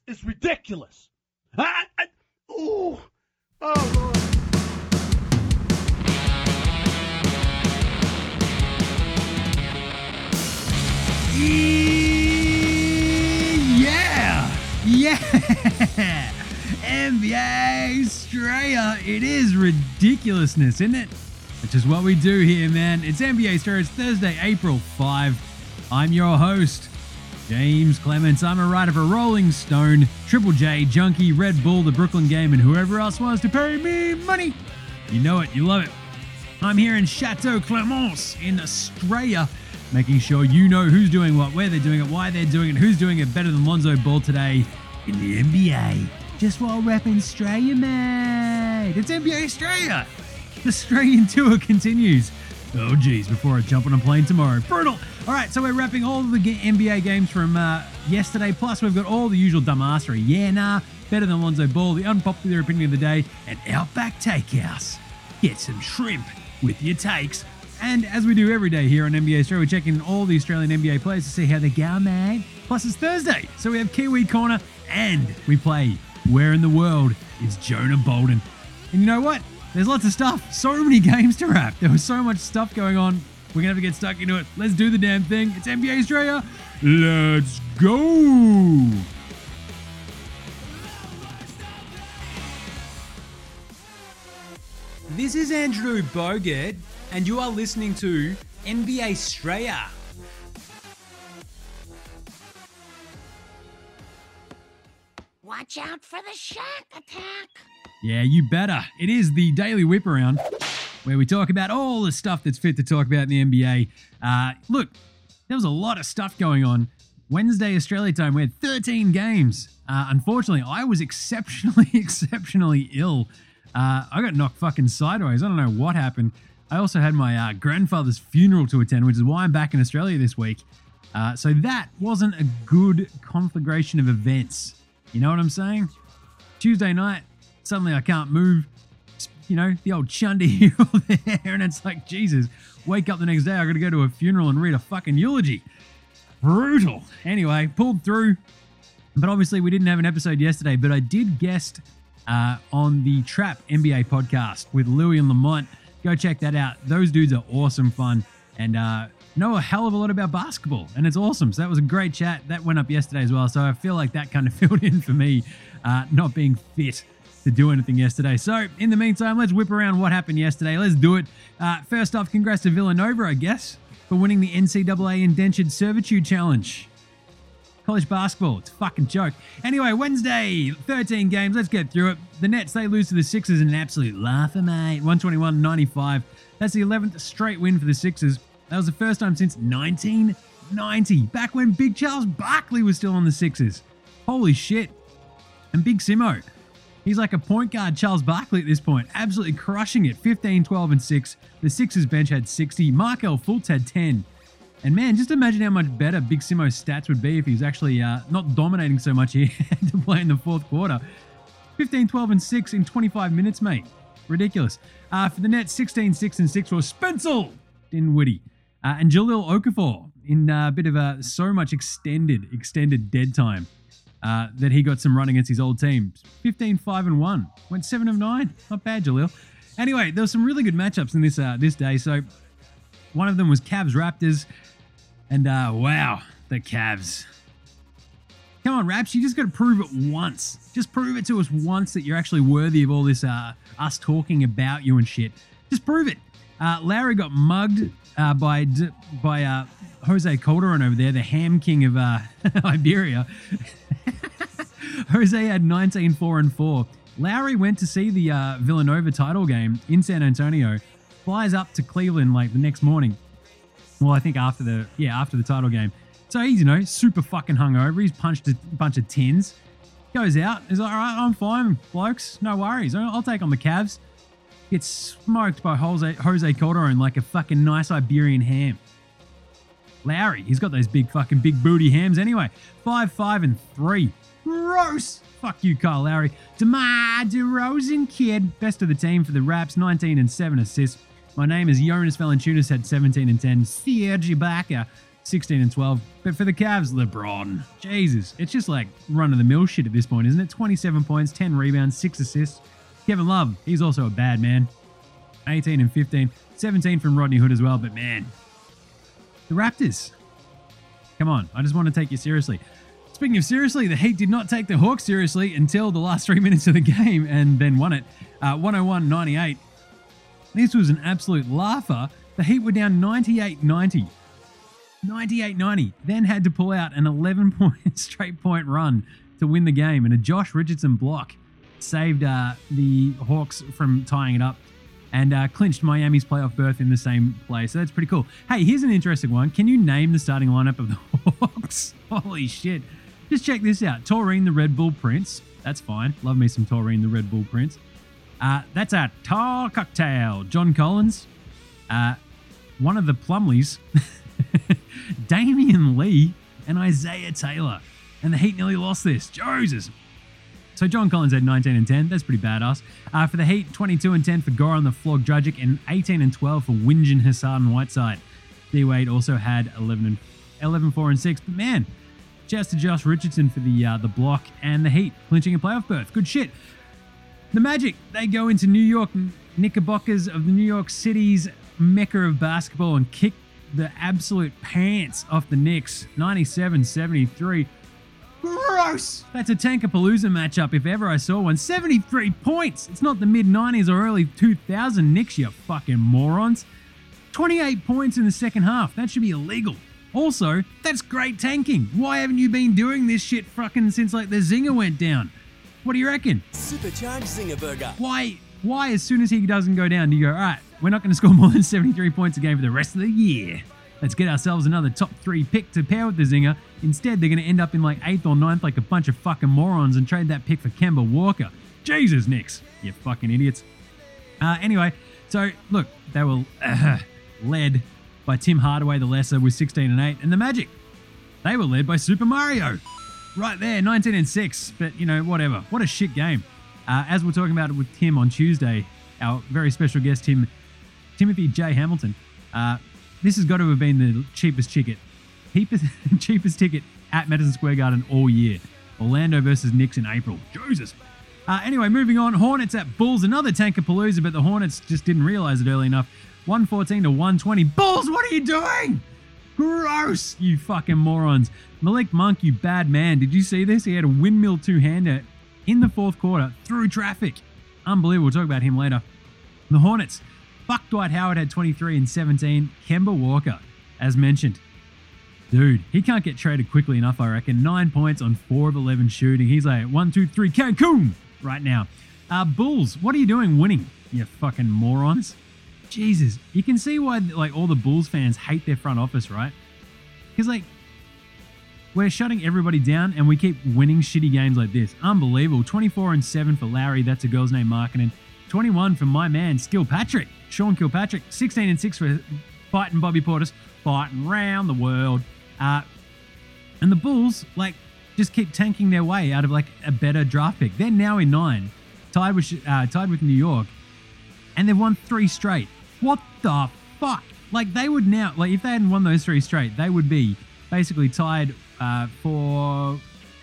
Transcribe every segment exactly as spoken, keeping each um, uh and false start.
is ridiculous. I, I, ooh, oh, Lord. Yeah! Yeah! N B A Australia. It is ridiculousness, isn't it? Which is what we do here, man. It's N B A Australia. It's Thursday, April fifth. I'm your host, James Clements. I'm a writer for Rolling Stone, Triple J, Junkie, Red Bull, The Brooklyn Game, and whoever else wants to pay me money. You know it. You love it. I'm here in Chateau Clemence in Australia, making sure you know who's doing what, where they're doing it, why they're doing it, who's doing it better than Lonzo Ball today in the N B A. Just while repping Australia, mate. It's N B A Australia. The Australian tour continues. Oh, geez, before I jump on a plane tomorrow. Brutal. All right, so we're wrapping all of the N B A games from uh, yesterday. Plus, we've got all the usual dumbassery. Yeah, nah, better than Lonzo Ball, the unpopular opinion of the day, and Outback Takehouse. Get some shrimp with your takes. And as we do every day here on N B A Australia, we're checking all the Australian N B A players to see how they go, mate. Plus, it's Thursday, so we have Kiwi Corner, and we play Where in the World is Jonah Bolden? And you know what? There's lots of stuff. So many games to wrap. There was so much stuff going on. We're going to have to get stuck into it. Let's do the damn thing. It's N B A Australia. Let's go. This is Andrew Bogut, and you are listening to N B A Australia. Watch out for the Shaq attack. Yeah, you better. It is the Daily Whip Around, where we talk about all the stuff that's fit to talk about in the N B A. Uh, look, there was a lot of stuff going on. Wednesday, Australia time, we had thirteen games. Uh, unfortunately, I was exceptionally, exceptionally ill. Uh, I got knocked fucking sideways. I don't know what happened. I also had my uh, grandfather's funeral to attend, which is why I'm back in Australia this week. Uh, so that wasn't a good conflagration of events. You know what I'm saying? Tuesday night, suddenly I can't move. You know, the old Chundy hill there, and it's like, Jesus, wake up the next day, I gotta go to a funeral and read a fucking eulogy. Brutal. Anyway, pulled through. But obviously we didn't have an episode yesterday, but I did guest uh, on the Trap N B A podcast with Louis and Lamont. Go check that out. Those dudes are awesome fun and uh, know a hell of a lot about basketball, and it's awesome. So that was a great chat. That went up yesterday as well, so I feel like that kind of filled in for me uh, not being fit to do anything yesterday. So in the meantime, let's whip around what happened yesterday. Let's do it. Uh, first off, congrats to Villanova, I guess, for winning the N C double A Indentured Servitude Challenge. College basketball, it's a fucking joke. Anyway, Wednesday, thirteen games. Let's get through it. The Nets, they lose to the Sixers in an absolute laugher, mate. one twenty-one ninety-five. That's the eleventh straight win for the Sixers. That was the first time since nineteen ninety, back when Big Charles Barkley was still on the Sixers. Holy shit. And Big Simo, he's like a point guard Charles Barkley at this point, absolutely crushing it. fifteen, twelve, and six. The Sixers bench had sixty. Markel Fultz had ten. And man, just imagine how much better Big Simo's stats would be if he was actually uh, not dominating so much here to play in the fourth quarter. fifteen, twelve, and six in twenty-five minutes, mate. Ridiculous. Uh, for the Nets, sixteen, six, and six was Spencer Dinwiddie. Uh, and Jahlil Okafor in a uh, bit of a so much extended, extended dead time uh, that he got some run against his old team. fifteen, five, and one. Went seven of nine. Not bad, Jahlil. Anyway, there were some really good matchups in this uh, this day. So one of them was Cavs-Raptors. And uh, wow, the Cavs. Come on, Raps, you just got to prove it once. Just prove it to us once that you're actually worthy of all this, uh, us talking about you and shit. Just prove it. Uh, Lowry got mugged uh, by by uh, Jose Calderon over there, the ham king of uh, Iberia. Jose had nineteen, four, and four. Lowry went to see the uh, Villanova title game in San Antonio, flies up to Cleveland like the next morning. Well, I think after the yeah after the title game. So he's, you know, super fucking hungover. He's punched a bunch of tins. Goes out. He's like, all right, I'm fine, blokes. No worries. I'll, I'll take on the Cavs. Gets smoked by Jose, Jose Calderon like a fucking nice Iberian ham. Lowry, he's got those big fucking big booty hams anyway. Five, five, and three. Gross. Fuck you, Kyle Lowry. DeMar DeRozan, kid. Best of the team for the Raps. nineteen and seven assists. My name is Jonas Valanciunas, had seventeen and ten. Serge Ibaka, sixteen and twelve. But for the Cavs, LeBron. Jesus. It's just like run-of-the-mill shit at this point, isn't it? twenty-seven points, ten rebounds, six assists. Kevin Love, he's also a bad man. eighteen and fifteen. seventeen from Rodney Hood as well. But man, the Raptors. Come on. I just want to take you seriously. Speaking of seriously, the Heat did not take the Hawks seriously until the last three minutes of the game and then won it. Uh, one oh one ninety-eight. This was an absolute laugher. The Heat were down ninety-eight ninety. ninety-eight ninety. Then had to pull out an eleven-point straight point run to win the game. And a Josh Richardson block saved uh, the Hawks from tying it up and uh, clinched Miami's playoff berth in the same play. So that's pretty cool. Hey, here's an interesting one. Can you name the starting lineup of the Hawks? Holy shit. Just check this out. Taurine the Red Bull Prince. That's fine. Love me some Taurine the Red Bull Prince. Uh, that's a tall cocktail. John Collins. Uh, one of the Plumleys. Damian Lee and Isaiah Taylor. And the Heat nearly lost this. Jesus. So John Collins had nineteen and ten. That's pretty badass. Uh, for the Heat, twenty-two and ten for Goran the Flog Dragic and eighteen and twelve for Whingin Hassan Whiteside. D-Wade also had eleven, four, and six. But man, shouts to Josh Richardson for the uh, the block and the Heat clinching a playoff berth. Good shit. The Magic, they go into New York Knickerbockers of the New York City's mecca of basketball and kick the absolute pants off the Knicks. ninety-seven seventy-three. Gross! That's a Tankapalooza matchup if ever I saw one. seventy-three points! It's not the mid nineties or early two thousand Knicks, you fucking morons. twenty-eight points in the second half. That should be illegal. Also, that's great tanking. Why haven't you been doing this shit fucking since like the Zinger went down? What do you reckon? Supercharged Zinger Burger. Why, why as soon as he doesn't go down, do you go, all right, we're not going to score more than seventy-three points a game for the rest of the year. Let's get ourselves another top three pick to pair with the Zinger. Instead, they're going to end up in like eighth or ninth like a bunch of fucking morons and trade that pick for Kemba Walker. Jesus, Knicks, you fucking idiots. Uh, anyway, so look, they were uh, led by Tim Hardaway the Lesser with sixteen and eight, and the Magic, they were led by Super Mario. Right there, nineteen and six, but you know, whatever. What a shit game. Uh, as we're talking about it with Tim on Tuesday, our very special guest, Tim, Timothy J. Hamilton, uh, this has got to have been the cheapest ticket, cheapest, cheapest ticket at Madison Square Garden all year. Orlando versus Knicks in April. Jesus. Uh, anyway, moving on. Hornets at Bulls. Another Tankapalooza, but the Hornets just didn't realize it early enough. one fourteen to one twenty. Bulls, what are you doing? Gross, you fucking morons. Malik Monk, you bad man. Did you see this? He had a windmill two-hander in the fourth quarter through traffic. Unbelievable. We'll talk about him later. The Hornets. Fuck, Dwight Howard had twenty-three and seventeen. Kemba Walker, as mentioned. Dude, he can't get traded quickly enough, I reckon. Nine points on four of eleven shooting. He's like, one, two, three, Cancun right now. Uh, Bulls, what are you doing winning, you fucking morons? Jesus, you can see why like all the Bulls fans hate their front office, right? Because like, we're shutting everybody down and we keep winning shitty games like this. Unbelievable. twenty-four and seven for Larry. That's a girl's name, Markkinen. twenty-one for my man, Kilpatrick. Sean Kilpatrick. sixteen and six for fighting Bobby Portis. Fighting round the world. Uh, and the Bulls, like, just keep tanking their way out of, like, a better draft pick. They're now in nine. Tied with, uh, tied with New York. And they've won three straight. What the fuck? Like, they would now, like, if they hadn't won those three straight, they would be basically tied uh, for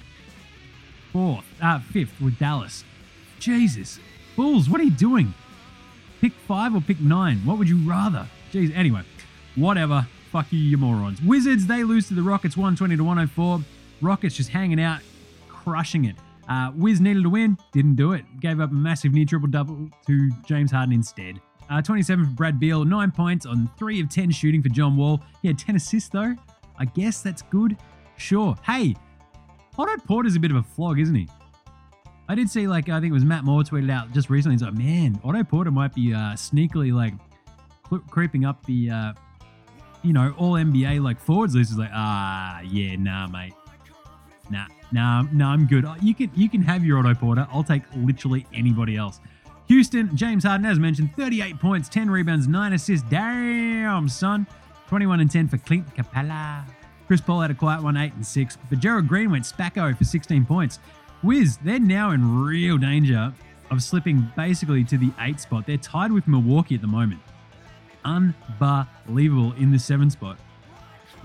fourth, uh, fifth with Dallas. Jesus. Bulls, what are you doing? Pick five or pick nine? What would you rather? Jeez, anyway, whatever. Fuck you, you morons. Wizards, they lose to the Rockets one twenty to one oh four. Rockets just hanging out, crushing it. Uh, Wiz needed to win, didn't do it. Gave up a massive near triple-double to James Harden instead. Uh, twenty-seven for Brad Beal, nine points on three of ten shooting for John Wall. He had ten assists though. I guess that's good. Sure. Hey, Otto Porter's a bit of a flog, isn't he? I did see, like, I think it was Matt Moore tweeted out just recently. He's like, man, Otto Porter might be uh, sneakily, like, cl- creeping up the, uh, you know, all N B A, like, forwards list. Is like, ah, yeah, nah, mate. Nah, nah, nah, I'm good. You can, you can have your Otto Porter. I'll take literally anybody else. Houston, James Harden, as mentioned, thirty-eight points, ten rebounds, nine assists. Damn, son. twenty-one and ten for Clint Capella. Chris Paul had a quiet one, eight and six. But Gerald Green went spacko for sixteen points. Wiz, they're now in real danger of slipping basically to the eight spot. They're tied with Milwaukee at the moment. Unbelievable in the seven spot.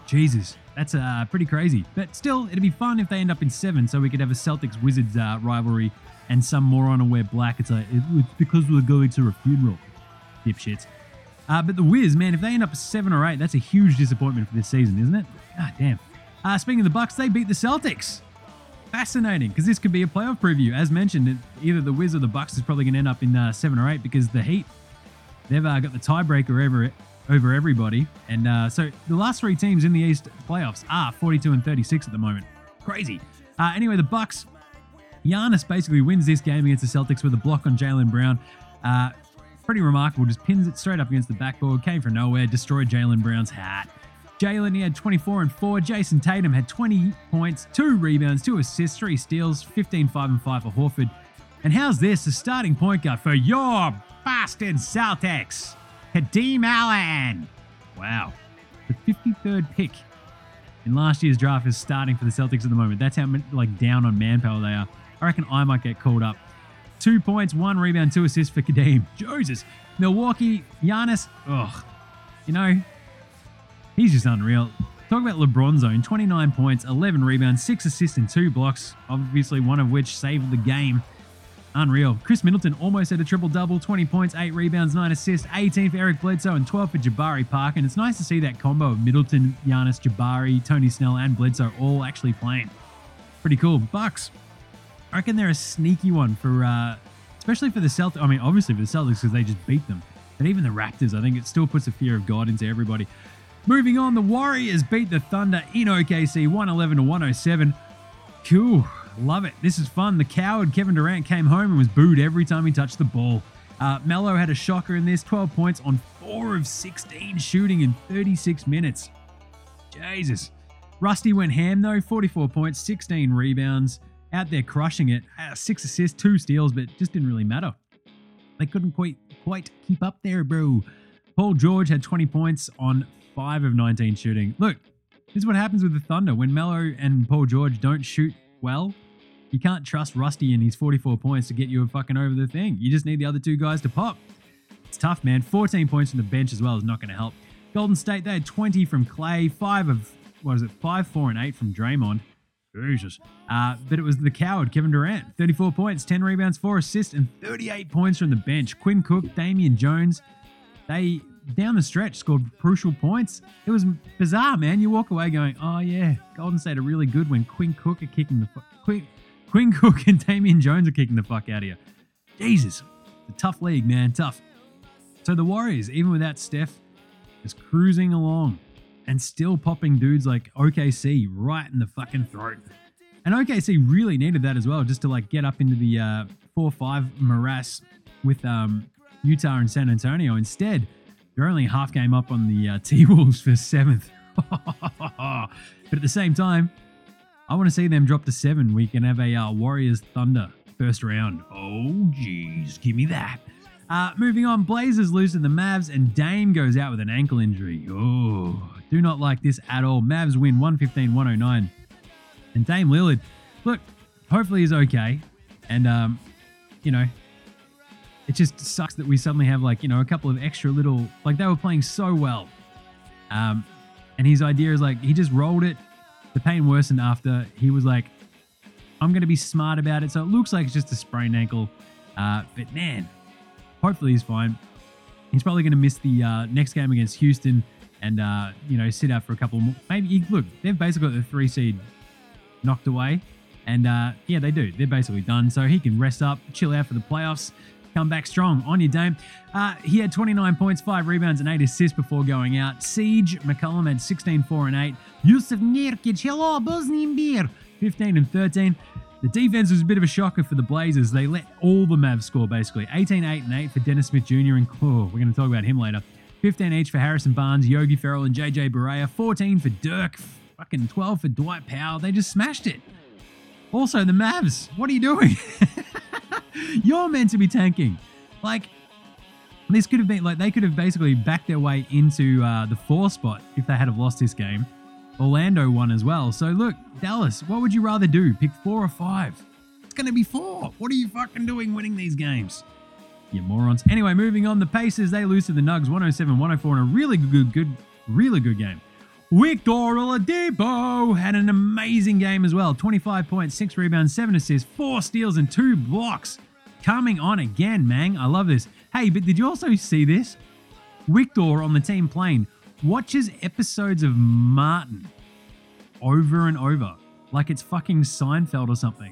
Jesus, that's uh, pretty crazy. But still, it'd be fun if they end up in seven, so we could have a Celtics-Wizards uh, rivalry, and some moron will wear black. It's like, it's because we're going to a funeral. Dipshits. Uh, but the Wiz, man, if they end up at seven or eight, that's a huge disappointment for this season, isn't it? Ah, damn. Uh, speaking of the Bucks, they beat the Celtics. Fascinating, because this could be a playoff preview. As mentioned, either the Wiz or the Bucks is probably going to end up in uh, seven or eight, because the Heat, they've uh, got the tiebreaker over over everybody. And uh, so the last three teams in the East playoffs are forty-two and thirty-six at the moment. Crazy. Uh, anyway, the Bucks, Giannis basically wins this game against the Celtics with a block on Jaylen Brown. Uh, pretty remarkable. Just pins it straight up against the backboard. Came from nowhere. Destroyed Jaylen Brown's hat. Jaylen, he had twenty-four and four. Jason Tatum had twenty points, two rebounds, two assists, three steals, fifteen, five, and five for Horford. And how's this? The starting point guard for your Boston Celtics, Kadeem Allen. Wow. The fifty-third pick in last year's draft is starting for the Celtics at the moment. That's how like down on manpower they are. I reckon I might get called up. Two points, one rebound, two assists for Kadeem. Jesus. Milwaukee, Giannis. Ugh. You know, he's just unreal. Talk about LeBron zone. twenty-nine points, eleven rebounds, six assists, and two blocks. Obviously, one of which saved the game. Unreal. Chris Middleton almost had a triple-double. twenty points, eight rebounds, nine assists, eighteen for Eric Bledsoe, and twelve for Jabari Parker. And it's nice to see that combo of Middleton, Giannis, Jabari, Tony Snell, and Bledsoe all actually playing. Pretty cool. Bucks. I reckon they're a sneaky one for, uh, especially for the Celtics. I mean, obviously for the Celtics because they just beat them. But even the Raptors, I think it still puts a fear of God into everybody. Moving on, the Warriors beat the Thunder in O K C, one eleven to one oh seven. Cool. Love it. This is fun. The coward Kevin Durant came home and was booed every time he touched the ball. Uh, Melo had a shocker in this, twelve points on four of sixteen shooting in thirty-six minutes. Jesus. Rusty went ham though, forty-four points, sixteen rebounds, out there crushing it. Uh, six assists, two steals, but it just didn't really matter. They couldn't quite, quite keep up there, bro. Paul George had twenty points on five of nineteen shooting. Look, this is what happens with the Thunder. When Melo and Paul George don't shoot well, you can't trust Rusty and his forty-four points to get you fucking over the thing. You just need the other two guys to pop. It's tough, man. fourteen points from the bench as well is not going to help. Golden State, they had twenty from Clay, five of, what is it, five, four, and eight from Draymond. Jesus. Uh, but it was the coward, Kevin Durant. thirty-four points, ten rebounds, four assists, and thirty-eight points from the bench. Quinn Cook, Damian Jones, they, down the stretch, scored crucial points. It was bizarre, man. You walk away going, oh yeah, Golden State are really good when Quinn Cook are kicking the fuck. Quinn, Quinn Cook and Damian Jones are kicking the fuck out of you. Jesus. It's a tough league, man. Tough. So the Warriors, even without Steph, is cruising along and still popping dudes like O K C right in the fucking throat. And O K C really needed that as well, just to like get up into the uh, four five morass with um, Utah and San Antonio. Instead, they're only half game up on the uh, T-Wolves for seventh. But at the same time, I want to see them drop to seven. We can have a uh, Warriors Thunder first round. Oh, geez. Give me that. Uh, moving on, Blazers lose to the Mavs, and Dame goes out with an ankle injury. Oh, do not like this at all. Mavs win one fifteen to one oh nine. And Dame Lillard, look, hopefully he's okay. And, um, you know, it just sucks that we suddenly have, like, you know, a couple of extra little, like, they were playing so well. Um, and his idea is, like, he just rolled it. The pain worsened after. He was like, I'm going to be smart about it. So it looks like it's just a sprained ankle. Uh, but man, hopefully he's fine. He's probably going to miss the uh, next game against Houston and, uh, you know, sit out for a couple more. Maybe, look, they've basically got the three seed knocked away. And uh, yeah, they do. They're basically done. So he can rest up, chill out for the playoffs. Come back strong. On your Dame. Uh, he had twenty-nine points, five rebounds, and eight assists before going out. Siege McCollum had sixteen, four, and eight. Yusuf Nurkic, hello, Bosnian beer, fifteen and thirteen. The defense was a bit of a shocker for the Blazers. They let all the Mavs score, basically. eighteen, eight, and eight for Dennis Smith Junior And oh, we're going to talk about him later. fifteen each for Harrison Barnes, Yogi Ferrell, and J J Barea. fourteen for Dirk. Fucking twelve for Dwight Powell. They just smashed it. Also, the Mavs, what are you doing? You're meant to be tanking. Like, this could have been, like, they could have basically backed their way into uh, the four spot if they had have lost this game. Orlando won as well. So, look, Dallas, what would you rather do? Pick four or five? It's going to be four. What are you fucking doing winning these games? You morons. Anyway, moving on. The Pacers, they lose to the Nugs one oh seven to one oh four in a really good, good, really good game. Victor Oladipo had an amazing game as well. twenty-five points, six rebounds, seven assists, four steals, and two blocks. Coming on again, man. I love this. Hey, but did you also see this? Victor on the team plane watches episodes of Martin over and over, like it's fucking Seinfeld or something.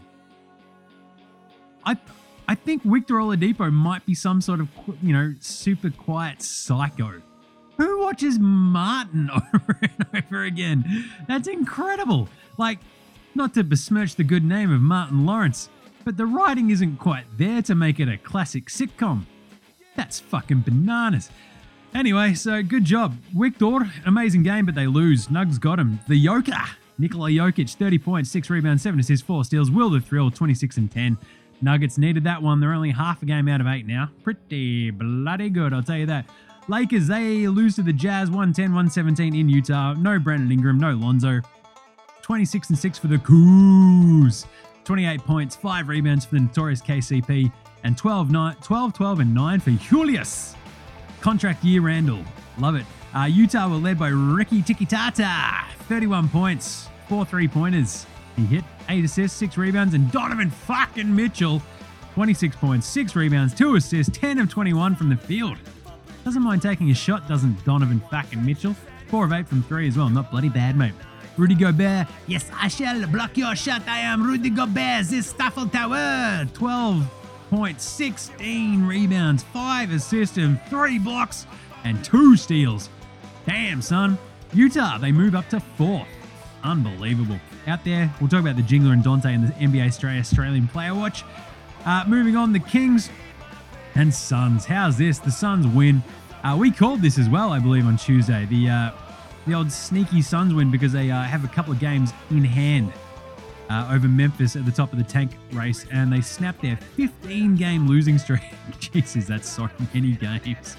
I I think Victor Oladipo might be some sort of, you know, super quiet psycho. Who watches Martin over and over again? That's incredible. Like, not to besmirch the good name of Martin Lawrence, but the writing isn't quite there to make it a classic sitcom. That's fucking bananas. Anyway, so good job. Victor, amazing game, but they lose. Nugs got him. The Joker, Nikola Jokic, thirty points, six rebounds, seven assists, four steals. Will the Thrill, twenty-six and ten. Nuggets needed that one. They're only half a game out of eight now. Pretty bloody good, I'll tell you that. Lakers, they lose to the Jazz, one ten, one seventeen in Utah. No Brandon Ingram, no Lonzo. twenty-six and six for the Coos. twenty-eight points, five rebounds for the notorious K C P, and twelve, twelve, and nine for Julius. Contract year Randall. Love it. Uh, Utah were led by Ricky Tikitata. thirty-one points, four three-pointers. He hit eight assists, six rebounds, and Donovan fucking Mitchell, twenty-six points, six rebounds, two assists, ten of twenty-one from the field. Doesn't mind taking a shot, doesn't Donovan fucking Mitchell? four of eight from three as well. Not bloody bad, mate. Rudy Gobert. Yes, I shall block your shot. I am Rudy Gobert, this Staffel Tower. twelve points, sixteen rebounds, five assists, and three blocks, and two steals. Damn, son. Utah, they move up to fourth. Unbelievable. Out there, we'll talk about the Jingler and Dante in the N B A Australian Player Watch. Uh, moving on, the Kings and Suns. How's this? The Suns win. Uh, we called this as well, I believe, on Tuesday. The uh, the old sneaky Suns win because they uh, have a couple of games in hand uh, over Memphis at the top of the tank race, and they snapped their fifteen-game losing streak. Jesus, that's so many games.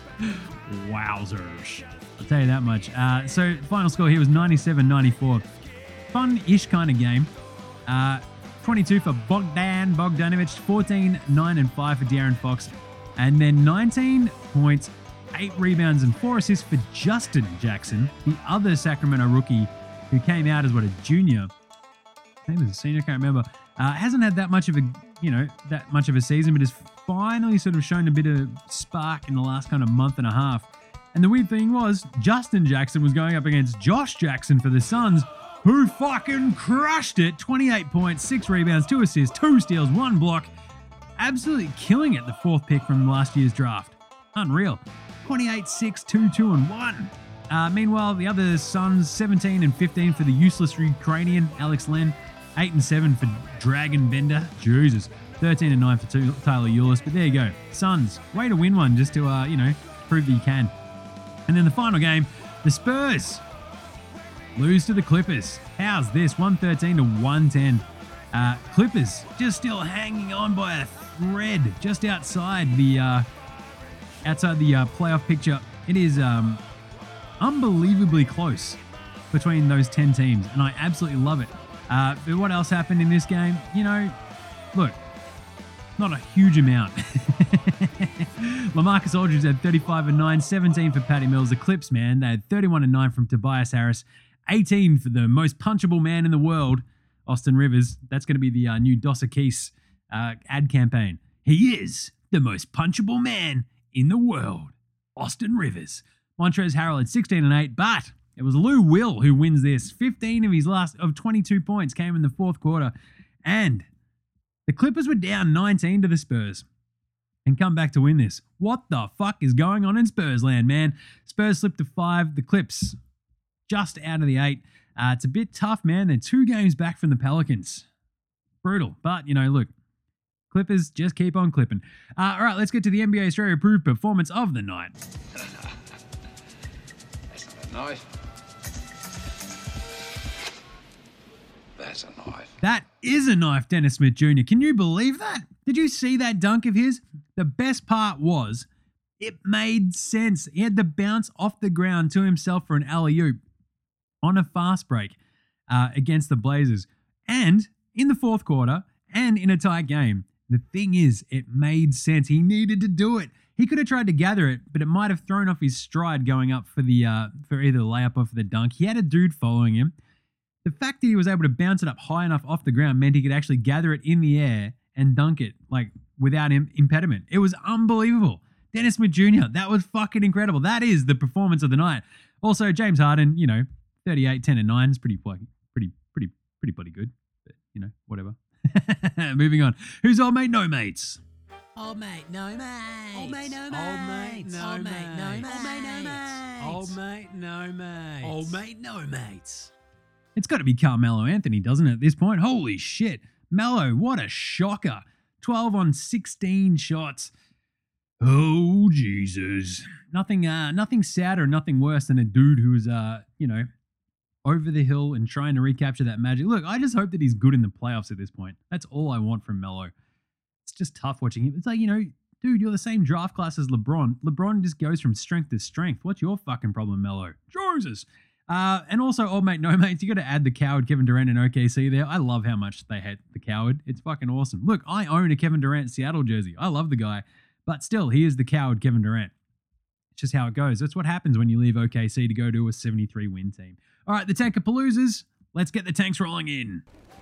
Wowzers. I'll tell you that much. Uh, so final score here was ninety-seven ninety-four. Fun-ish kind of game. Uh, twenty-two for Bogdan Bogdanovic, fourteen, nine, and five for De'Aaron Fox, and then nineteen points, eight rebounds, and four assists for Justin Jackson, the other Sacramento rookie who came out as, what, a junior? Maybe was a senior, I can't remember. Uh, hasn't had that much of a, you know, that much of a season, but has finally sort of shown a bit of spark in the last kind of month and a half. And the weird thing was, Justin Jackson was going up against Josh Jackson for the Suns, who fucking crushed it. twenty-eight points, six rebounds, two assists, two steals, one block. Absolutely killing it, the fourth pick from last year's draft. Unreal. twenty-eight, six, two, two, and one. Uh, meanwhile, the other Suns, seventeen and fifteen for the useless Ukrainian, Alex Len. eight and seven for Dragon Bender. Jesus. thirteen and nine for Tyler Ulis. But there you go. Suns, way to win one just to, uh, you know, prove that you can. And then the final game, the Spurs lose to the Clippers. How's this? one thirteen to one ten. Uh, Clippers just still hanging on by a thread just outside the uh, outside the uh, playoff picture. It is um, unbelievably close between those ten teams, and I absolutely love it. Uh, but what else happened in this game? You know, look, not a huge amount. LaMarcus Aldridge had thirty-five and nine, seventeen for Patty Mills. The Clips, man, they had thirty-one and nine from Tobias Harris, eighteen for the most punchable man in the world, Austin Rivers. That's going to be the uh, new Dossa Keese uh, ad campaign. He is the most punchable man in the world, Austin Rivers. Montrezl Harrell had sixteen and eight, but it was Lou Will who wins this. fifteen of his last of twenty-two points came in the fourth quarter, and the Clippers were down nineteen to the Spurs and come back to win this. What the fuck is going on in Spurs land, man? Spurs slipped to five. The Clips just out of the eight. Uh, it's a bit tough, man. They're two games back from the Pelicans. Brutal. But, you know, look, Clippers just keep on clipping. Uh, all right, let's get to the N B A Australia approved performance of the night. That's not a knife. That's a knife. That is a knife, Dennis Smith Junior Can you believe that? Did you see that dunk of his? The best part was it made sense. He had to bounce off the ground to himself for an alley-oop on a fast break uh, against the Blazers. And in the fourth quarter and in a tight game, the thing is, it made sense. He needed to do it. He could have tried to gather it, but it might have thrown off his stride going up for the uh, for either the layup or for the dunk. He had a dude following him. The fact that he was able to bounce it up high enough off the ground meant he could actually gather it in the air and dunk it, like, without im- impediment. It was unbelievable. Dennis Smith Junior, that was fucking incredible. That is the performance of the night. Also, James Harden, you know, thirty-eight, ten, and nine is pretty, pretty, pretty, pretty, pretty bloody good. But, you know, whatever. Moving on. Who's old mate, no mates? Old mate, no mate. Old mate, no Old mate, mates. no Old mate. mate, no Old mate, no mates. mates. Old mate, no mates. Old mate, no mates. It's got to be Carmelo Anthony, doesn't it, at this point? Holy shit. Melo, what a shocker. twelve on sixteen shots. Oh, Jesus. Nothing uh, nothing sadder, nothing worse than a dude who's, uh, you know, over the hill and trying to recapture that magic. Look, I just hope that he's good in the playoffs at this point. That's all I want from Melo. It's just tough watching him. It's like, you know, dude, you're the same draft class as LeBron. LeBron just goes from strength to strength. What's your fucking problem, Melo? Jesus. Uh, and also, old mate, no mates, you got to add the coward Kevin Durant in O K C there. I love how much they hate the coward. It's fucking awesome. Look, I own a Kevin Durant Seattle jersey. I love the guy, but still, he is the coward Kevin Durant. It's just how it goes. That's what happens when you leave O K C to go to a seventy-three win team. All right, the Tankapaloozas. Let's get the tanks rolling in.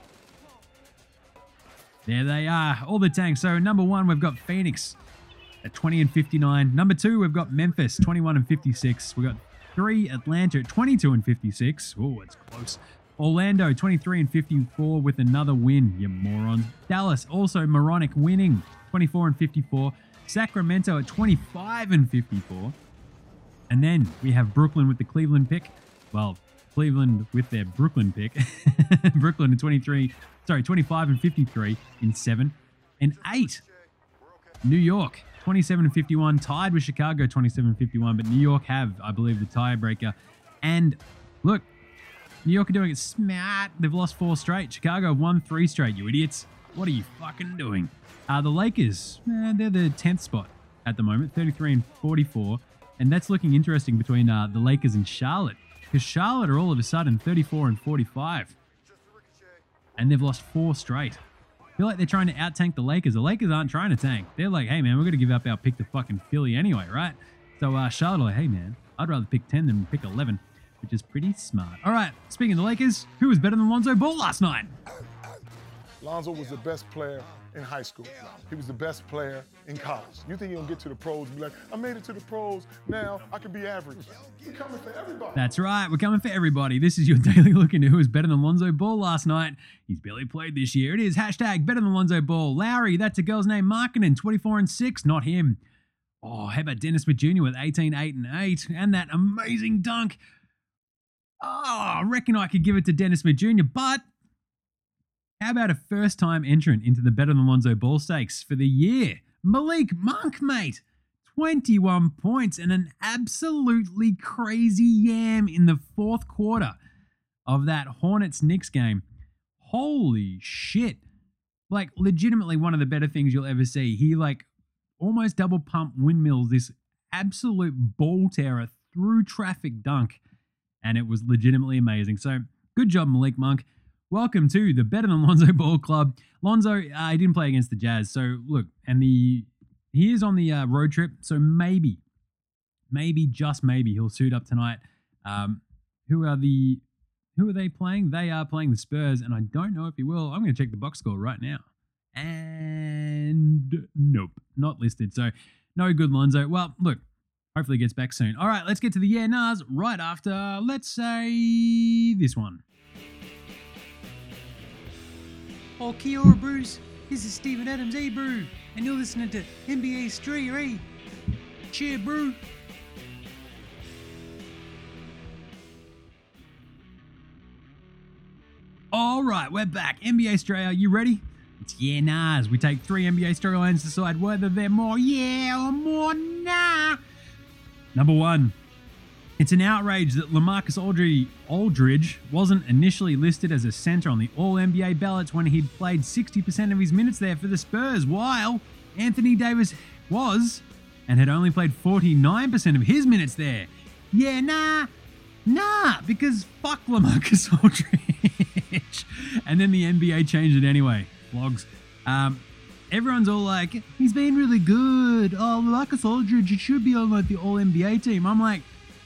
There they are, all the tanks. So number one, we've got Phoenix at twenty and fifty-nine. Number two, we've got Memphis, twenty-one and fifty-six. We've got three, Atlanta at twenty-two and fifty-six. Oh, it's close. Orlando, twenty-three and fifty-four with another win, you morons. Dallas, also moronic, winning, twenty-four and fifty-four. Sacramento at twenty-five and fifty-four. And then we have Brooklyn with the Cleveland pick. Well, Cleveland with their Brooklyn pick. Brooklyn at twenty-three, sorry, twenty-five and fifty-three in seven. And eight, New York, twenty-seven and fifty-one, tied with Chicago, twenty-seven and fifty-one, but New York have, I believe, the tiebreaker. And look, New York are doing it smart. They've lost four straight. Chicago have won three straight, you idiots. What are you fucking doing? Uh, the Lakers, eh, they're the tenth spot at the moment, thirty-three and forty-four. And that's looking interesting between uh, the Lakers and Charlotte. Because Charlotte are all of a sudden thirty-four and forty-five. And they've lost four straight. I feel like they're trying to out-tank the Lakers. The Lakers aren't trying to tank. They're like, hey, man, we're going to give up our pick to fucking Philly anyway, right? So uh, Charlotte are like, hey, man, I'd rather pick ten than pick eleven, which is pretty smart. All right, speaking of the Lakers, who was better than Lonzo Ball last night? Lonzo was the best player in high school. He was the best player in college. You think he'll get to the pros and be like, I made it to the pros, now I can be average. We're coming for everybody. That's right, we're coming for everybody. This is your daily look into who was better than Lonzo Ball last night. He's barely played this year. It is hashtag better than Lonzo Ball. Lowry, that's a girl's name, Markkinen, twenty-four and six, not him. Oh, how about Dennis Smith Junior with eighteen, eight, and eight, and that amazing dunk. Oh, I reckon I could give it to Dennis Smith Junior, but how about a first-time entrant into the Better Than Lonzo Ball stakes for the year? Malik Monk, mate. twenty-one points and an absolutely crazy yam in the fourth quarter of that Hornets-Knicks game. Holy shit. Like, legitimately one of the better things you'll ever see. He, like, almost double-pump windmills this absolute ball terror through traffic dunk, and it was legitimately amazing. So, good job, Malik Monk. Welcome to the Better Than Lonzo Ball Club. Lonzo, uh, he didn't play against the Jazz, so look, and the he is on the uh, road trip, so maybe, maybe, just maybe, he'll suit up tonight. Um, who are the, who are they playing? They are playing the Spurs, and I don't know if he will. I'm going to check the box score right now. And nope, not listed, so no good, Lonzo. Well, look, hopefully he gets back soon. All right, let's get to the yeah nahs right after, let's say, this one. Oh, kia ora, Bruce. This is Stephen Adams, hey, bro. And you're listening to N B A Australia, eh? Cheer, bro. All right, we're back. N B A Australia, you ready? It's yeah nahs. We take three N B A storylines to decide whether they're more yeah or more nah. Number one. It's an outrage that LaMarcus Aldridge, Aldridge wasn't initially listed as a center on the All N B A ballots when he'd played sixty percent of his minutes there for the Spurs, while Anthony Davis was and had only played forty-nine percent of his minutes there. Yeah, nah, nah, because fuck LaMarcus Aldridge. And then the N B A changed it anyway. Vlogs. Um, everyone's all like, he's been really good. Oh, Marcus Aldridge, it should be on like the All N B A team. I'm like,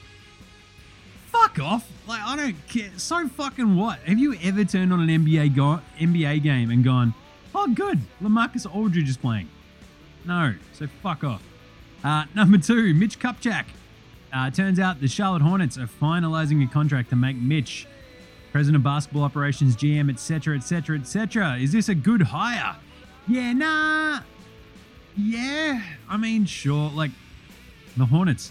fuck off. Like, I don't care. So fucking what? Have you ever turned on an N B A go- N B A game and gone, oh, good, LaMarcus Aldridge is playing? No, so fuck off. Uh, number two, Mitch Kupchak. Uh, turns out the Charlotte Hornets are finalizing a contract to make Mitch president of basketball operations, G M, et cetera, et cetera, et cetera. Is this a good hire? Yeah, nah. Yeah, I mean, sure. Like, the Hornets,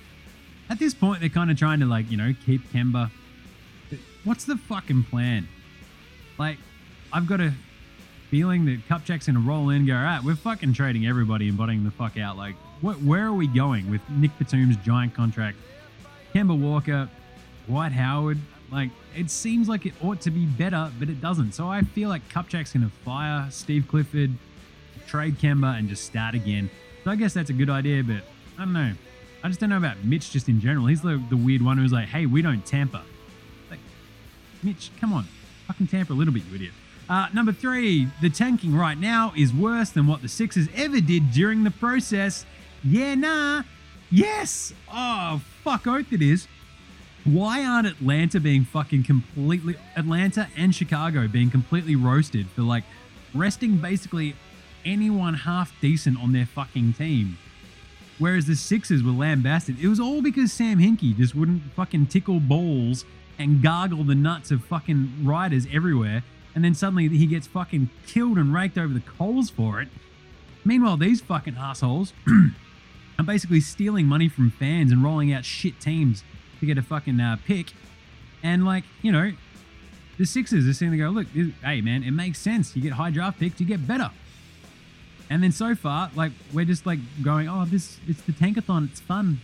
at this point, they're kind of trying to, like, you know, keep Kemba. What's the fucking plan? Like, I've got a feeling that Kupchak's going to roll in and go, all right, we're fucking trading everybody and botting the fuck out. Like, what, where are we going with Nick Batum's giant contract? Kemba Walker, Dwight Howard. Like, it seems like it ought to be better, but it doesn't. So I feel like Kupchak's going to fire Steve Clifford, trade Kemba, and just start again. So I guess that's a good idea, but I don't know. I just don't know about Mitch just in general. He's the, the weird one who's like, hey, we don't tamper. Like, Mitch, come on. Fucking tamper a little bit, you idiot. Uh, number three, the tanking right now is worse than what the Sixers ever did during the process. Yeah, nah. Yes. Oh, fuck oath it is. Why aren't Atlanta being fucking completely... Atlanta and Chicago being completely roasted for, like, resting basically anyone half decent on their fucking team? Whereas the Sixers were lambasted. It was all because Sam Hinkie just wouldn't fucking tickle balls and gargle the nuts of fucking riders everywhere. And then suddenly he gets fucking killed and raked over the coals for it. Meanwhile, these fucking assholes are basically stealing money from fans and rolling out shit teams to get a fucking uh, pick. And, like, you know, the Sixers are sitting there go, look, this, hey, man, it makes sense. You get high draft picks, you get better. And then so far, like, we're just, like, going, oh, this, it's the tankathon, it's fun.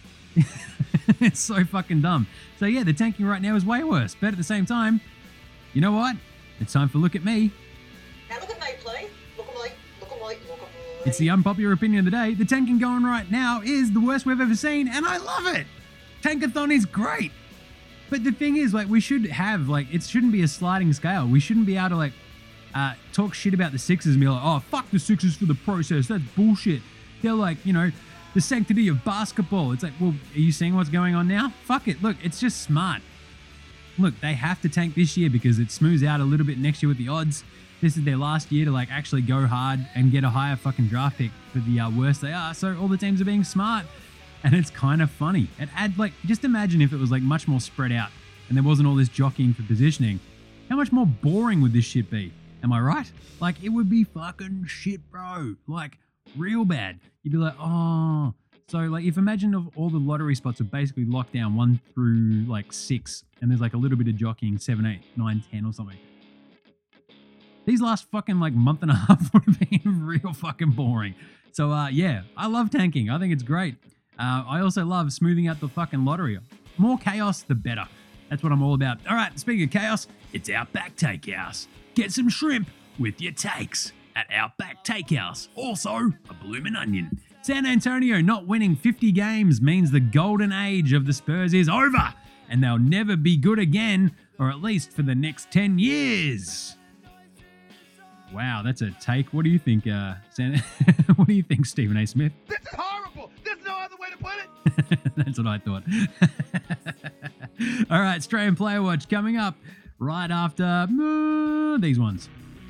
It's so fucking dumb. So, yeah, the tanking right now is way worse. But at the same time, you know what? It's time for Look at Me. Now look at me, please. Look at me. Look at me. Look at me. It's the unpopular opinion of the day. The tanking going right now is the worst we've ever seen, and I love it. Tankathon is great. But the thing is, like, we should have, like, it shouldn't be a sliding scale. We shouldn't be able to, like, uh, talk shit about the Sixers and be like, oh, fuck the Sixers for the process. That's bullshit. They're like, you know, the sanctity of basketball. It's like, well, are you seeing what's going on now? Fuck it. Look, it's just smart. Look, they have to tank this year because it smooths out a little bit next year with the odds. This is their last year to, like, actually go hard and get a higher fucking draft pick for the uh, worse they are. So all the teams are being smart. And it's kind of funny. And add, like, just imagine if it was, like, much more spread out and there wasn't all this jockeying for positioning. How much more boring would this shit be? Am I right? Like, it would be fucking shit, bro. Like, real bad. You'd be like, oh. So, like, if imagine of all the lottery spots are basically locked down one through, like, six, and there's, like, a little bit of jockeying, seven, eight, nine, ten or something. These last fucking, like, month and a half would have been real fucking boring. So, uh, yeah, I love tanking. I think it's great. Uh, I also love smoothing out the fucking lottery. More chaos, the better. That's what I'm all about. All right, speaking of chaos, it's Outback Takehouse. Get some shrimp with your takes at Outback Takehouse. Also, a bloomin' onion. San Antonio not winning fifty games means the golden age of the Spurs is over, and they'll never be good again, or at least for the next ten years. Wow, that's a take. What do you think, uh, San- what do you think, Stephen A. Smith? This is horrible. There's no other way to put it. That's what I thought. All right, Australian Player Watch coming up right after uh, these ones.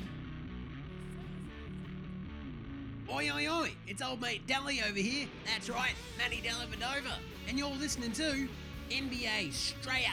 Oi, oi, oi, it's old mate Dally over here. That's right, Manny Dellavedova. And you're listening to N B A Straya.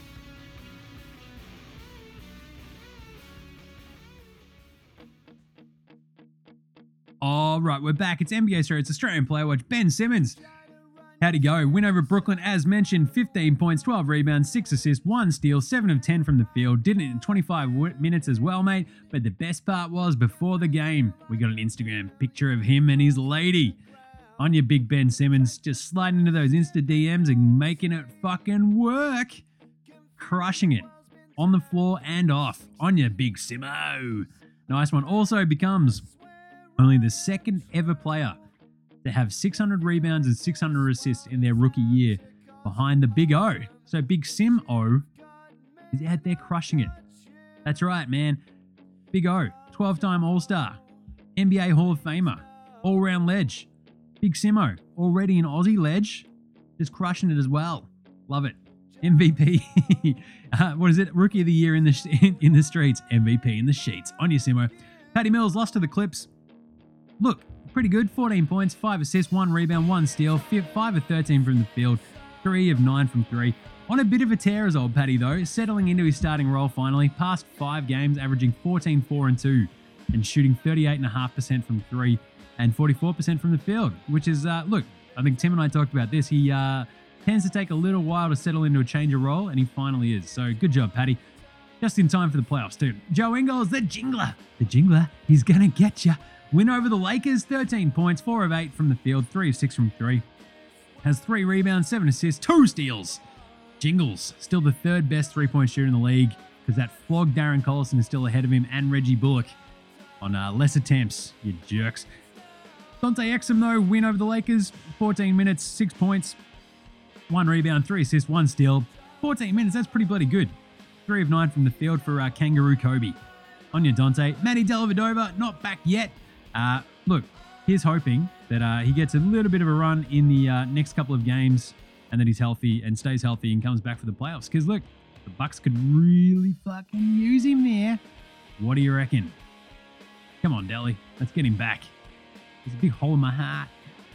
All right, we're back. It's N B A Straya. It's Australian Player Watch. Ben Simmons. How'd he go? Win over Brooklyn, as mentioned, fifteen points, twelve rebounds, six assists, one steal, seven of ten from the field. Did it in twenty-five minutes as well, mate. But the best part was before the game, we got an Instagram picture of him and his lady. On your big Ben Simmons, just sliding into those Insta D Ms and making it fucking work. Crushing it. On the floor and off. On your big Simo. Nice one. Also becomes only the second ever player to have six hundred rebounds and six hundred assists in their rookie year behind the Big O. So Big Sim O is out there crushing it. That's right, man. Big O, twelve-time All-Star. N B A Hall of Famer, all-round ledge. Big Simo, already an Aussie ledge, just crushing it as well. Love it. M V P. uh, what is it? Rookie of the year in the sh- in the streets. M V P in the sheets. On your Simo. Patty Mills lost to the Clips. Look, pretty good. fourteen points, five assists, one rebound, one steal, five of thirteen from the field, three of nine from three. On a bit of a tear as old Patty though, settling into his starting role finally. Past five games, averaging fourteen, four and two, and shooting thirty-eight point five percent from three and forty-four percent from the field, which is, uh, look, I think Tim and I talked about this. He uh, tends to take a little while to settle into a change of role, and he finally is. So good job, Patty. Just in time for the playoffs, too. Joe Ingles, the jingler. The jingler, he's going to get you. Win over the Lakers, thirteen points, four of eight from the field, three of six from three. Has three rebounds, seven assists, two steals. Jingles, still the third best three-point shooter in the league, because that flogged Darren Collison is still ahead of him, and Reggie Bullock on uh, less attempts, you jerks. Dante Exum, though, win over the Lakers, fourteen minutes, six points, one rebound, three assists, one steal. fourteen minutes, that's pretty bloody good. three of nine from the field for uh, Kangaroo Kobe. On your Dante. Matty Dellavedova, not back yet. Uh, look, here's hoping that uh, he gets a little bit of a run in the uh, next couple of games and that he's healthy and stays healthy and comes back for the playoffs. Because, look, the Bucks could really fucking use him there. What do you reckon? Come on, Delly. Let's get him back. There's a big hole in my heart.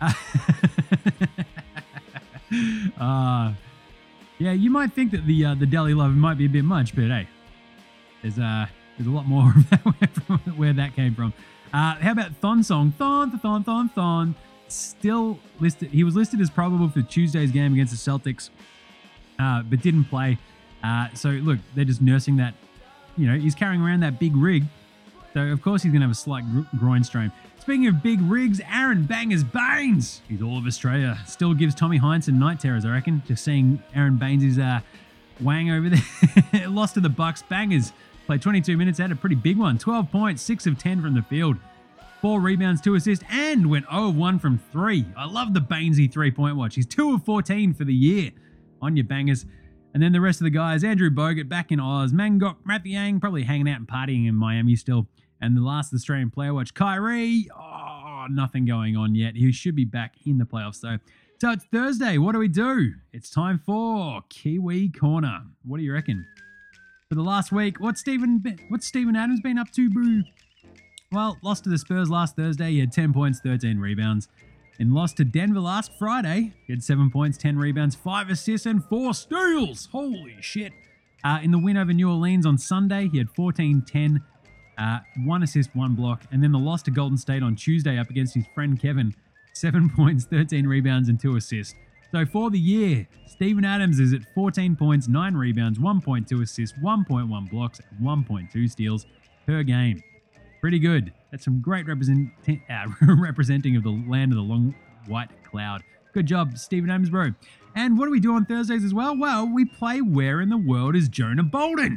uh, yeah, you might think that the uh, the Delly love might be a bit much, but hey, there's, uh, there's a lot more of that where, where that came from. Uh, how about Thon Song? Thon, Thon, Thon, Thon. Still listed. He was listed as probable for Tuesday's game against the Celtics, uh, but didn't play. Uh, so, look, they're just nursing that. You know, he's carrying around that big rig. So, of course, he's going to have a slight gro- groin strain. Speaking of big rigs, Aaron Bangers Baines. He's all of Australia. Still gives Tommy Heinsohn night terrors, I reckon. Just seeing Aaron Baines' uh, wang over there. Lost to the Bucks. Bangers played twenty-two minutes, had a pretty big one. twelve points, six of ten from the field. Four rebounds, two assists, and went zero of one from three. I love the Bainesy three-point watch. He's two of fourteen for the year. On your Bangers. And then the rest of the guys, Andrew Bogut back in Oz. Mangok Mathiang probably hanging out and partying in Miami still. And the last Australian player watch, Kyrie. Oh, nothing going on yet. He should be back in the playoffs though. So it's Thursday. What do we do? It's time for Kiwi Corner. What do you reckon? For the last week, what's Stephen, what's Stephen Adams been up to, boo? Well, lost to the Spurs last Thursday. He had ten points, thirteen rebounds. And lost to Denver last Friday. He had seven points, ten rebounds, five assists, and four steals. Holy shit. Uh, in the win over New Orleans on Sunday, he had fourteen, ten, uh, one assist, one block. And then the loss to Golden State on Tuesday up against his friend Kevin. seven points, thirteen rebounds, and two assists. So for the year, Stephen Adams is at fourteen points, nine rebounds, one point two assists, one point one blocks, and one point two steals per game. Pretty good. That's some great represent- uh, representing of the land of the long white cloud. Good job, Stephen Adams, bro. And what do we do on Thursdays as well? Well, we play Where in the World is Jonah Bolden?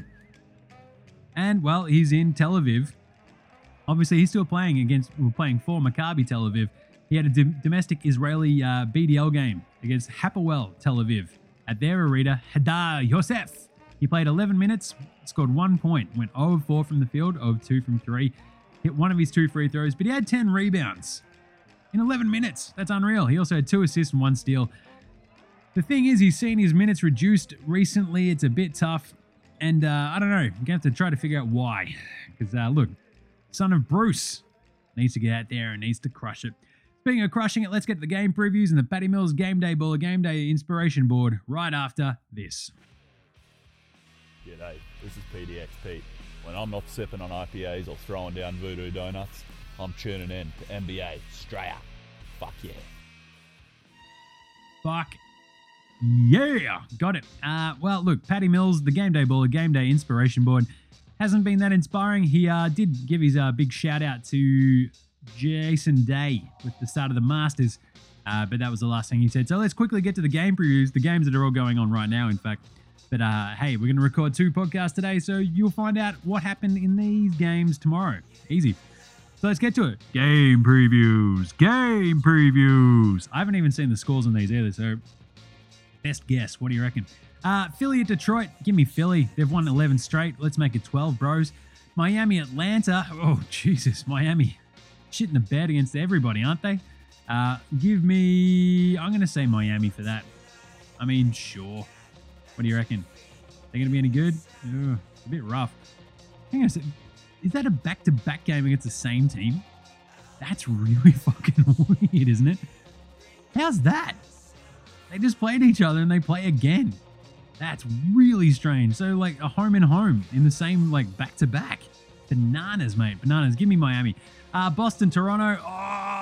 And, well, he's in Tel Aviv. Obviously, he's still playing against, we're playing for Maccabi Tel Aviv. He had a d- domestic Israeli uh, B D L game against Hapoel Tel Aviv at their arena, Hadar Yosef. He played eleven minutes, scored one point, went zero of four from the field, zero of two from three. Hit one of his two free throws, but he had ten rebounds in eleven minutes. That's unreal. He also had two assists and one steal. The thing is, he's seen his minutes reduced recently. It's a bit tough. And uh, I don't know. You're going to have to try to figure out why. Because, uh, look, son of Bruce needs to get out there and needs to crush it. Speaking of crushing it, let's get to the game previews and the Patty Mills Game Day Baller Game Day Inspiration Board right after this. G'day, this is P D X Pete. When I'm not sipping on I P As or throwing down voodoo donuts, I'm tuning in to N B A straight up. Fuck yeah. Fuck yeah. Got it. Uh, well, look, Patty Mills, the Game Day Baller, Game Day Inspiration Board, hasn't been that inspiring. He uh, did give his uh, big shout out to Jason Day with the start of the Masters, uh, but that was the last thing he said. So let's quickly get to the game previews, the games that are all going on right now, in fact. But uh, hey, we're going to record two podcasts today, so you'll find out what happened in these games tomorrow. Easy. So let's get to it. Game previews. Game previews. I haven't even seen the scores on these either, so best guess. What do you reckon? Uh, Philly at Detroit. Give me Philly. They've won eleven straight. Let's make it twelve, bros. Miami, Atlanta. Oh, Jesus. Miami. shit in the bed against everybody, aren't they? Uh, give me... I'm going to say Miami for that. I mean, sure. What do you reckon? They're going to be any good? Ugh, a bit rough. Hang on a second. Is that a back-to-back game against the same team? That's really fucking weird, isn't it? How's that? They just played each other and they play again. That's really strange. So, like, a home and home in the same, like, back-to-back. Bananas, mate. Bananas. Give me Miami. Uh, Boston, Toronto. Oh,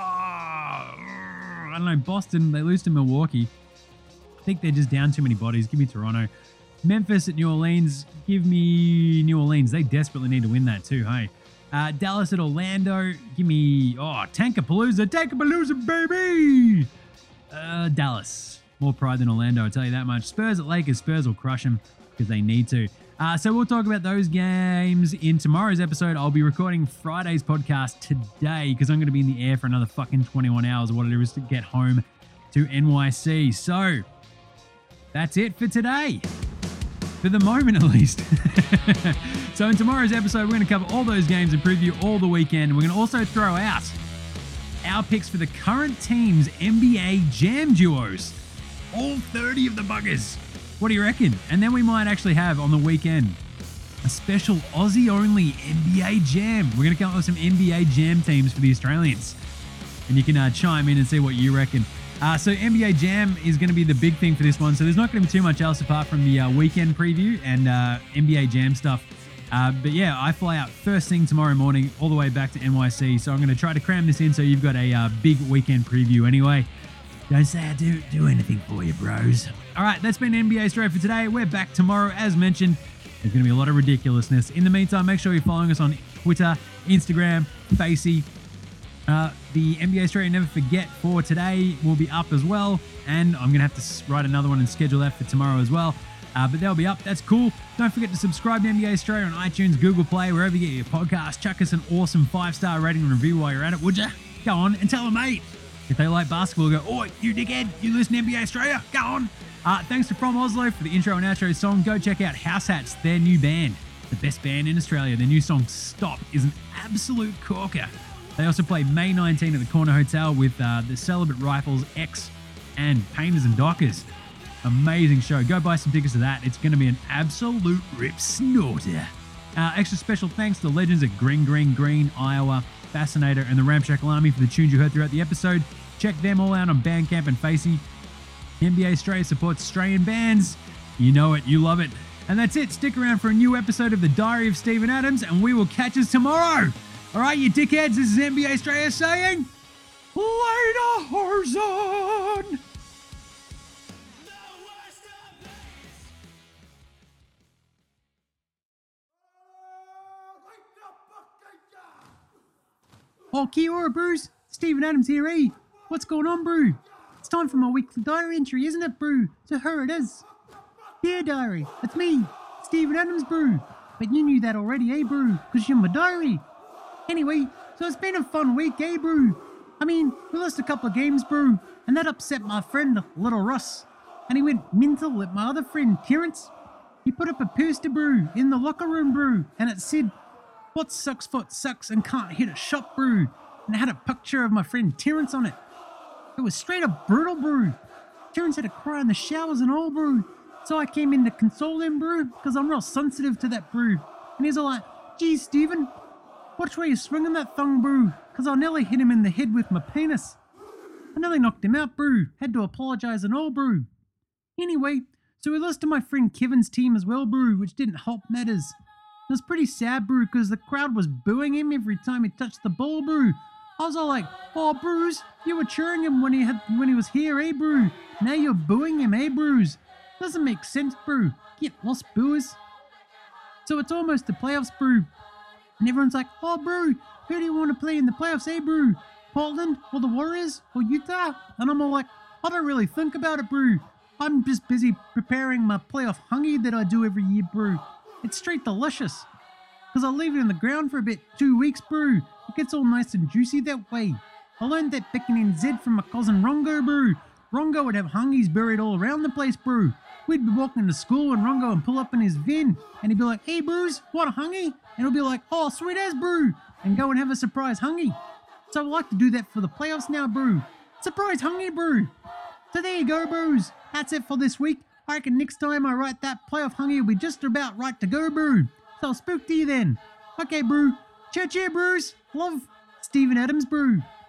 I don't know. Boston, they lose to Milwaukee. I think they're just down too many bodies. Give me Toronto. Memphis at New Orleans. Give me New Orleans. They desperately need to win that too, hey. Uh, Dallas at Orlando. Give me, oh, Tankapalooza. Tankapalooza, baby. Uh, Dallas. More pride than Orlando, I'll tell you that much. Spurs at Lakers. Spurs will crush them because they need to. Uh, so we'll talk about those games in tomorrow's episode. I'll be recording Friday's podcast today because I'm going to be in the air for another fucking twenty-one hours of what it is to get home to N Y C. So that's it for today. For the moment, at least. So in tomorrow's episode, we're going to cover all those games and preview all the weekend. We're going to also throw out our picks for the current team's N B A Jam duos. All thirty of the buggers. What do you reckon? And then we might actually have on the weekend a special Aussie-only N B A Jam. We're going to come up with some N B A Jam teams for the Australians. And you can uh, chime in and see what you reckon. Uh, so N B A Jam is going to be the big thing for this one. So there's not going to be too much else apart from the uh, weekend preview and uh, N B A Jam stuff. Uh, but yeah, I fly out first thing tomorrow morning all the way back to N Y C. So I'm going to try to cram this in so you've got a uh, big weekend preview anyway. Don't say I do do anything for you, bros. All right, that's been N B A Straight for today. We're back tomorrow, as mentioned. There's going to be a lot of ridiculousness. In the meantime, make sure you're following us on Twitter, Instagram, Facey. Uh, the N B A Straight Never Forget for today will be up as well. And I'm going to have to write another one and schedule that for tomorrow as well. Uh, but they'll be up. That's cool. Don't forget to subscribe to N B A Australia on iTunes, Google Play, wherever you get your podcast. Chuck us an awesome five-star rating and review while you're at it, would ya? Go on and tell a mate. If they like basketball, go, oh, you dickhead, you listen to N B A Australia, go on. Uh, thanks to From Oslo for the intro and outro song. Go check out House Hats, their new band, the best band in Australia. Their new song, Stop, is an absolute corker. They also play May nineteenth at the Corner Hotel with uh, the Celibate Rifles, X, and Painters and Dockers. Amazing show. Go buy some tickets to that. It's going to be an absolute rip snorter. Uh, extra special thanks to the legends at Green Green Green, Iowa, Fascinator, and the Ramshackle Army for the tunes you heard throughout the episode. Check them all out on Bandcamp and Facey. N B A Australia supports Australian bands. You know it, you love it. And that's it. Stick around for a new episode of The Diary of Steven Adams, and we will catch us tomorrow. All right, you dickheads, this is N B A Australia saying, later, Horzon! Oh, kia ora, Bruce. Steven Adams here, eh? What's going on, Brew? It's time for my weekly diary entry, isn't it, Brew? So here it is. Dear Diary, it's me, Steven Adams, Brew. But you knew that already, eh, Brew? Because you're my diary. Anyway, so it's been a fun week, eh, Brew? I mean, we lost a couple of games, Brew, and that upset my friend, Little Russ. And he went mental at my other friend, Terrence. He put up a poster, Brew, in the locker room, Brew, and it said, what sucks foot sucks and can't hit a shot, Brew. And it had a picture of my friend Terrence on it. It was straight up brutal, Brew. Terrence had to cry in the showers and all, Brew. So I came in to console him, Brew, because I'm real sensitive to that, Brew. And he's all like, geez, Steven, watch where you're swinging that thong, Brew, because I nearly hit him in the head with my penis. I nearly knocked him out, Brew. Had to apologise and all, Brew. Anyway, so we lost to my friend Kevin's team as well, Brew, which didn't help matters. It was pretty sad, Brew, because the crowd was booing him every time he touched the ball, Brew. I was all like, oh, Bruce, you were cheering him when he had when he was here, eh, Brew? Now you're booing him, eh, Bruce? Doesn't make sense, Brew. Get lost, booers. So it's almost the playoffs, Brew. And everyone's like, oh, Brew, who do you want to play in the playoffs, eh, Brew? Portland, or the Warriors, or Utah? And I'm all like, I don't really think about it, Brew. I'm just busy preparing my playoff hungy that I do every year, Brew. It's straight delicious. Because I'll leave it in the ground for a bit, two weeks, Brew. It gets all nice and juicy that way. I learned that back in Z from my cousin Rongo, Brew. Rongo would have hungies buried all around the place, Brew. We'd be walking to school and Rongo would pull up in his van. And he'd be like, hey, Bruce, what a hungy? And he'll be like, oh, sweet as, Brew. And go and have a surprise hungy. So I would like to do that for the playoffs now, brew. Surprise hungry, brew. So there you go, brews. That's it for this week. I reckon next time I write that playoff hungry will be just about right to go, brew. So I'll spook to you then. Okay, brew. Cheer, cheer, brews. Love, Steven Adams, brew.